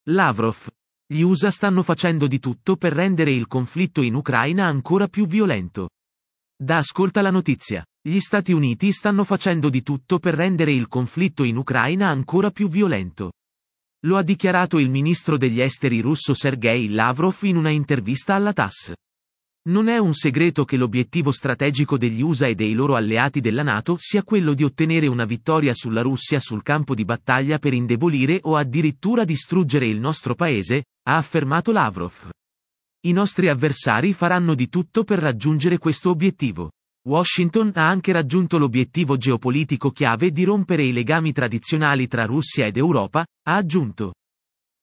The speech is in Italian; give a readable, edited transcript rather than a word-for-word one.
Lavrov. Gli USA stanno facendo di tutto per rendere il conflitto in Ucraina ancora più violento. Ascolta la notizia. Gli Stati Uniti stanno facendo di tutto per rendere il conflitto in Ucraina ancora più violento. Lo ha dichiarato il ministro degli esteri russo Sergei Lavrov in una intervista alla TASS. Non è un segreto che l'obiettivo strategico degli USA e dei loro alleati della NATO sia quello di ottenere una vittoria sulla Russia sul campo di battaglia per indebolire o addirittura distruggere il nostro paese, ha affermato Lavrov. I nostri avversari faranno di tutto per raggiungere questo obiettivo. Washington ha anche raggiunto l'obiettivo geopolitico chiave di rompere i legami tradizionali tra Russia ed Europa, ha aggiunto.